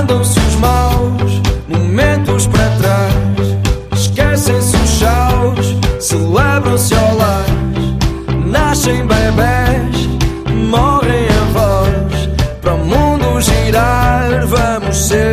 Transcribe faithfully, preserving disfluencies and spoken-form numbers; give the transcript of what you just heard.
mandam-se os maus momentos para trás, esquecem-se os chaus, celebram-se olás, nascem bebés, morrem avós. Para o mundo girar vamos ser